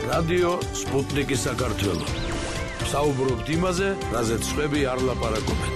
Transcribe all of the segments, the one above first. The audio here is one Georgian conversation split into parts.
რადიო სპუტნიკი საქართველო. საუბრობთ იმაზე, რაზეც სხვები არ ლაპარაკობენ.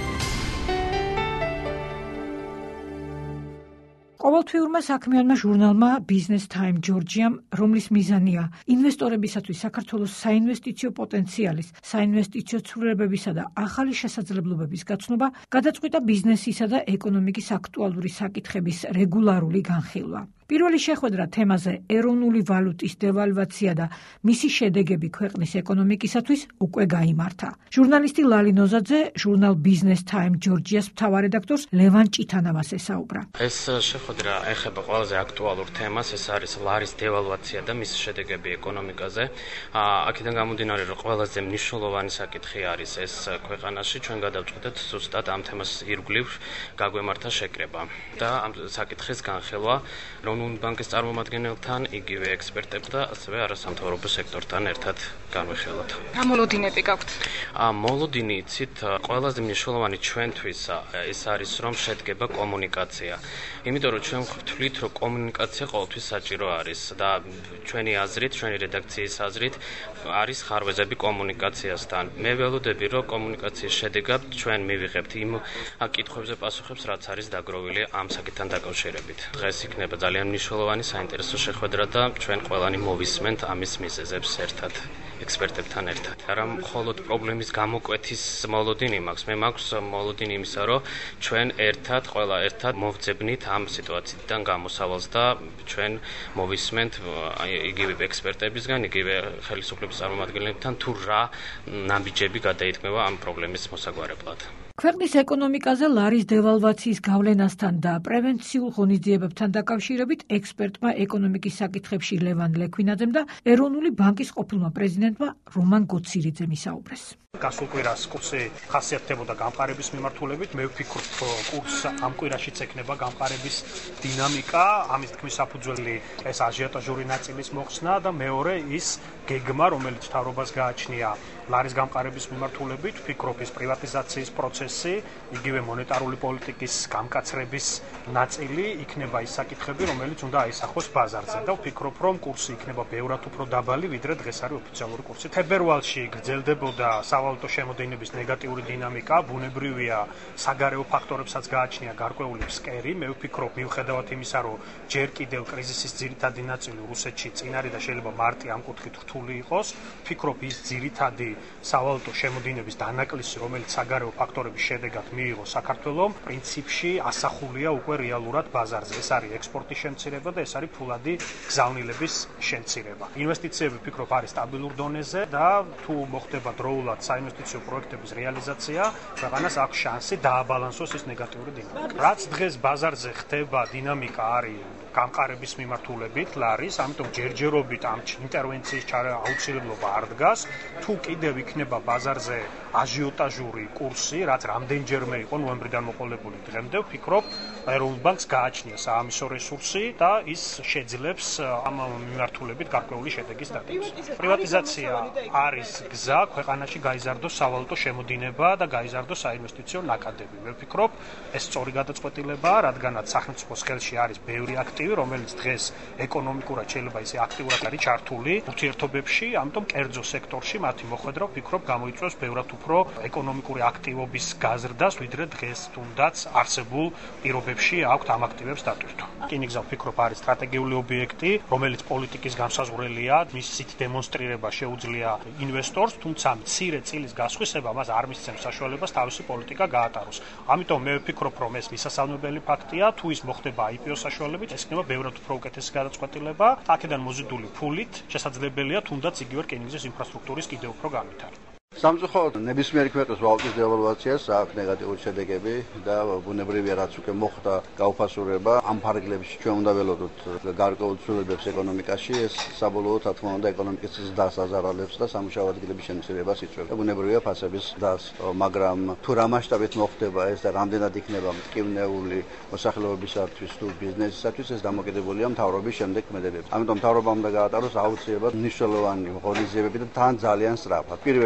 ყოველთვიურმა საქმიანმა ჟურნალმა Business Time Georgiam, რომლის მიზანია ინვესტორებისათვის საქართველოს საინვესტიციო პოტენციალის, საინვესტიციო ცვლილებებისა და ახალი შესაძლებლობების გაცნობა, გადაწყვიტა ბიზნესისა და ეკონომიკის აქტუალური საკითხების რეგულარული განხილვა. პირველი შეხვედრა თემაზე ეროვნული ვალუტის დევალვაცია და მისი შედეგები ქვეყნის ეკონომიკისათვის უკვე გაიმართა. ჟურნალისტი ლალი ნოზაძე ჟურნალ Business Time Georgia's მთავარ რედაქტორს ლევან ჭითანავას ესაუბრა. ეს შეხვედრა ეხება ყველაზე აქტუალურ თემას, ეს არის ლარის დევალვაცია და მისი შედეგები ეკონომიკაზე. აქედან გამომდინარე, რომ ყველაზე მნიშვნელოვანი საკითხი არის ეს ქვეყანაში, ჩვენ გადავწყვეტეთ ზუსტად ამ თემას ირგვლივ გაგვემართა შეკრება და ამ საკითხის განხილვა ეროვნული ბანკის წარმომადგენელთან, იგივე ექსპერტებთან და ასევე არასამთავრობო სექტორთან ერთად განვიხილოთ. რა მოლოდინები გაქვთ? მოლოდინი იცით, ყველაზე მნიშვნელოვანი ჩვენთვის ეს არის, რომ შედგება კომუნიკაცია. იმიტომ რომ ჩვენ ვთვლით, რომ კომუნიკაცია ყოველთვის საჭირო არის და ჩვენი აზრით, ჩვენი რედაქციის აზრით არის ხარვეზები კომუნიკაციასთან. მე ველოდები, რომ კომუნიკაციის შედეგად ჩვენ მივიღებთ იმ კითხვებზე პასუხებს, რაც არის დაგროვილი ამ საკითხთან დაკავშირებით. დღეს იქნება ძალიან მნიშვნელოვანი საინტერესო შეხვედრა და ჩვენ ყველანი მოვისმენთ ამის მიზეზებს ერთად. ექსპერტებთან ერთად. არა მხოლოდ პრობლემის გამოკვეთის მოლოდინი მაქვს, მე მაქვს მოლოდინი იმისა, რომ ჩვენ ყველა ერთად მოვძებნით ამ სიტუაციიდან გამოსავალს და ჩვენ მოვისმენთ იგივე ექსპერტებისგან, იგივე ხელისუფლების წარმომადგენლებთან თუ რა ნაბიჯები გადაითქმება ამ პრობლემის მოსაგვარებლად. ქვეყნის ეკონომიკაზე ლარის დევალვაციის გავლენასთან და პრევენციულ ღონისძიებებთან დაკავშირებით ექსპერტმა ეკონომიკის საკითხებში ლევან ლექვინაძემ და ეროვნული ბანკის ყოფილმა პრეზიდენტმა რომან გოცირიძემ ისაუბრეს. გასულ კვირას კურსი ხასიათდებოდა გამყარების მიმართულებით. მე ვფიქრობ, კურსს ამ კვირაშიც ექნება გამყარების დინამიკა, ამის თქმის საფუძველი ეს აჟიოტაჟური ნაწილის მოხსნა და მეორე ის გეგმა, რომელიც მთავრობას გააჩნია ლარის გამყარების მიმართულებით, ვფიქრობ ის პრივატიზაციის პროცესი, იგივე მონეტარული პოლიტიკის გამკაცრების ნაწილი იქნება ის საკითხები, რომელიც უნდა აისახოს ბაზარზე და ვფიქრობ, რომ კურსი იქნება ბევრად უფრო დაბალი, ვიდრე დღეს არის ოფიციალური კურსი. თებერვალში გრძელდებოდა სავალუტო შემოდინების ნეგატიური დინამიკა, ბუნებრივია საგარეო ფაქტორებსაც გააჩნია გარკვეული ფსკერი. მე ვფიქრობ, მიუხედავად იმისა, რომ ჯერ კიდევ კრიზისის ძირითადი ნაწილი რუსეთში წინ არის და შეიძლება მარტი ამ კუთხით რთული იყოს, ვფიქრობ ის ძირითადი სავალუტო შემოდინების დანაკლისი, რომელიც საგარეო ფაქტორების შედეგად მიიღო საქართველომ, პრინციპში ასახულია უკვე რეალურად ბაზარზე. ეს არის ექსპორტის შემცირება და ეს არის ფულადი გზავნილების შემცირება. ინვესტიციები ვფიქრობ არის სტაბილურ დონეზე და თუ მოხდება დროულად საინვესტიციო პროექტების რეალიზაცია, ქვეყანას აქვს შანსი დააბალანსოს ეს ნეგატიური დინამიკა. რაც დღეს ბაზარზე ხდება, დინამიკა არის გამყარების მიმართულებით ლარის, ამიტომ ჯერჯერობით ამ ინტერვენციის აუცილებლობა არ დგას. თუ კიდევ იქნება ბაზარზე აჟიოტაჟური კურსი, რაც რამდენჯერმე იყო ნოემბრიდან მოყოლებული დღემდე, ვფიქრობ, ეროვნულ ბანკს გააჩნია საამისო რესურსი და ის შეძლებს ამ მიმართულებით გარკვეული შედეგის დადებას. პრივატიზაცია არის გზა ქვეყანაში გაიზარდოს სავალუტო შემოდინება და გაიზარდოს საინვესტიციო ნაკადები. მე ვფიქრობ, ეს სწორი გადაწყვეტილებაა, რადგანაც სახელმწიფოს ხელში არის ბევრი აქტივი, რომელიც დღეს ეკონომიკურად შეიძლება ისე აქტიურად არის ჩართული ურთიერთობებში, ამიტომ კერძო სექტორში მათი მოხვედრა ვფიქრობ გამოიწვევს ბევრად უფრო ეკონომიკური აქტივობის გაზრდას, ვიდრე დღეს თუნდაც არსებულ პირობებში აქვთ ამ აქტივებს დატვირთვა. რკინიგზა ვფიქრობ არის სტრატეგიული ობიექტი, რომელიც პოლიტიკის განსაზღვრელია, მისით დემონსტრირება შეუძლია ინვესტორს, თუმცა მცირე წილის გასხვისება მას არ მისცემს საშუალებას თავისი პოლიტიკა გაატაროს. ამიტომ მე ვფიქრობ, რომ ეს მისასალმებელი ფაქტია, თუ ის მოხდება IPO საშუალებით, ეს იქნება ბევრად უფრო უკეთესი გადაწყვეტილება. აქედან მოზიდული ფულით შესაძლებელია თუნდაც იგივე რკინიგზის ინფრასტრუქტურის კიდევ უფრო განვითარება. სამწუხაროდ ნებისმიერი ქვეყნის ვალუტის დევალვაციას აქვს ნეგატიური შედეგები და ბუნებრივია რაც უკვე მოხდა გაუფასურება ამ ფარგლებში ჩვენ უნდა ველოდოთ გარკვეულ ცვლილებებს ეკონომიკაში ეს საბოლოოდ რა თქმა უნდა ეკონომიკის ზრდას აზარალებს და სამუშაო ადგილების შემცირებას იწვევს და ბუნებრივია ფასების ზრდას მაგრამ თუ რა მასშტაბით მოხდება ეს და რამდენად იქნება მტკივნეული მოსახლეობისათვის თუ ბიზნესისათვის ეს დამოკიდებულია მთავრობის შემდეგ ქმედებებზე. ამიტომ მთავრობამ უნდა გაატაროს აუცილებლად მნიშვნელოვანი ღონისძიებები და თან ძალიან სწრაფად. პირველი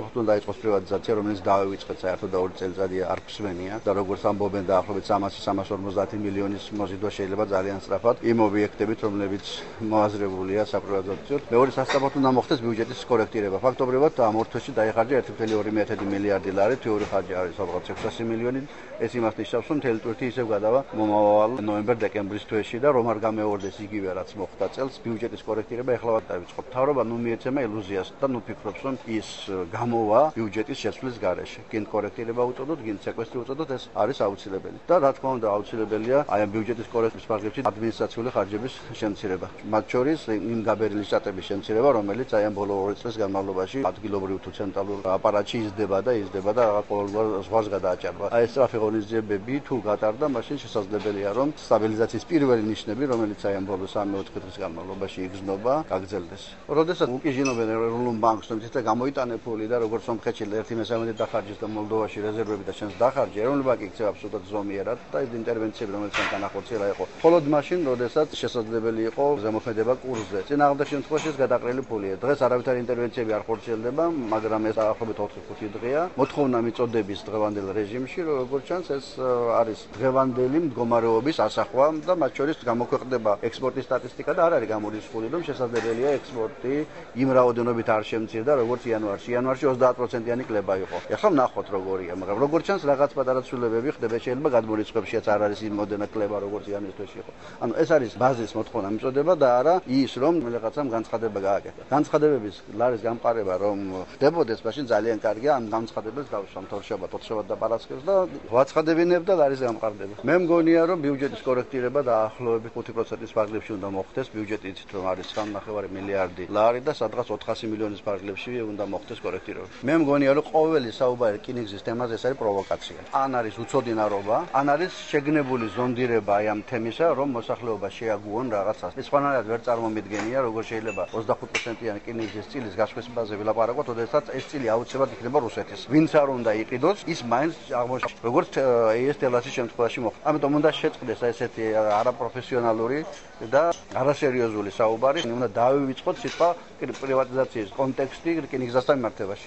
სასწრაფოდ დაიწყოს პრივატიზაცია, რომელიც დავივიწყეთ საერთოდ 2 წელიწადი არ გვსმენია და როგორც ამბობენ დაახლოებით 300-350 მილიონის მოზიდვა შეიძლება ძალიან სწრაფად იმ ობიექტებით, რომლებიც მოაზრებულია საპრივატიზაციოდ. მეორე სასწრაფოდ უნდა მოხდეს ბიუჯეტის კორექტირება. ფაქტობრივად ამ ორ თვეში დაიხარჯა 1.2 მილიარდი ლარი, თვიური ხარჯი არის ალბათ 600 მილიონი. ეს იმას ნიშნავს, რომ მთელი ტვირთი ისევ გადავა მომავალ ნოემბერ-დეკემბრის თვეში და რომ არ გამეორდეს იგივე რაც მოხდა წელს, ბიუჯეტის კორექტირება ეხლავად დაიწყო. მთავრობა მიეცემა ილუზიას და ფიქრობს, რომ ის გამოვა ბიუჯეტის შეცვლის გარეშე. გინ კორექტირება უწოდოთ, გინ სეკვესტრი უწოდოთ, ეს არის აუცილებელი. და რა თქმა უნდა, აუცილებელია აი ამ ბიუჯეტის კორექტირების ფარგლებში ადმინისტრაციული ხარჯების შემცირება. მათ შორის იმ გაბერილი შტატების შემცირება, რომელიც აი ამ ბოლო 2 წლის განმავლობაში ადგილობრივ თუ ცენტრალურ აპარატში იზრდება და რაღაც ყოველგვარ ზღვას გადააჭარბა. აი ეს სწრაფი ღონისძიებები თუ გატარდა, მაშინ შესაძლებელია, რომ სტაბილიზაციის პირველი ნიშნები, რომელიც აი ამ ბოლო 3-4 წლის განმავლობაში იგრძნობა, გაგრძელდეს. როდესაც უკიჟინობენ ეროვნულ ბანკს, რომ ის გამოიტანებული და როგორც სომხეთში 1/13 დახარჯეს და მოლდოვაში რეზერვები და შენს დახარჯე, ეროვნული ბანკი იქცევა აბსოლუტურად ზომიერად და ის ინტერვენციები, რომელიც განახორციელა იყო. მხოლოდ მაშინ, როდესაც შესაძლებელი იყო ზემოქმედება კურსზე. წინააღმდეგ შემთხვევაში ეს გადაყრილი ფულია. დღეს არავითარი ინტერვენციები არ ხორციელდება, მაგრამ ეს დაახლოებით 4-5 დღეა. მოთხოვნა მიწოდების დღევანდელ რეჟიმში, როგორც ჩანს, ეს არის დღევანდელი მდგომარეობის ასახვა და მათ შორის გამოქვეყნდება ექსპორტის სტატისტიკა და არ არის გამორიცხული, რომ შესაძლებელია ექსპორტი იმ რაოდენობით არ შემცირდა, როგორც იანვარში. იანვარში 30%-იანი კლება იყო. ეხლა ვნახოთ როგორია, მაგრამ როგორც ჩანს რაღაც პატარა ცვლილებები ხდება, შეიძლება გადმორიცხვებშიც არ არის იმ მოდენა კლება, როგორც იანვრის თვეში იყო. ანუ ეს არის ბაზის მოთხოვნა მიწოდება და არა ის, რომ რაღაცამ განცხადება გააკეთა. განცხადებების ლარის გამყარება რომ ხდებოდეს, მაშინ ძალიან კარგია, ამ განცხადებებს დავსვამ თორშაბათ, ოთხშაბათ და პარასკევს და ვაცხადებინებ და ლარის გამყარდება. მე მგონია, რომ ბიუჯეტის კორექტირება დაახლოებით 5%-ის ფარგლებში უნდა მოხდეს, ბიუჯეტი იცით რომ არის 3.5 მილიარდი ლარი და სადღაც 400 მილიონის ფარგლებში უნდა მოხდეს კორექტირება. მე მგონია, რომ ყოველი საუბარი რკინიგზის თემაზე ეს არის პროვოკაცია. ან არის უცოდინარობა, ან არის შეგნებული ზონდირება აი ამ თემისა, რომ მოსახლეობა შეაგუონ რაღაცას. ეს სხვანაირად ვერ წარმომიდგენია, როგორ შეიძლება 25%-იანი რკინიგზის წილის გასხვისებაზე ვილაპარაკოთ, როდესაც ეს წილი აუცილებლად იქნება რუსეთის. ვინც არ უნდა იყიდოს, ის მაინც აღმოჩნდა. როგორც ეს თელასის შემთხვევაში მოხდა. ამიტომ უნდა შეწყდეს ესეთი არაპროფესიონალური და არასერიოზული საუბარი. უნდა დავივიწყოთ სიტყვა პრივატიზაციის კონტექსტი რკინიგზასთან მიმართებაში.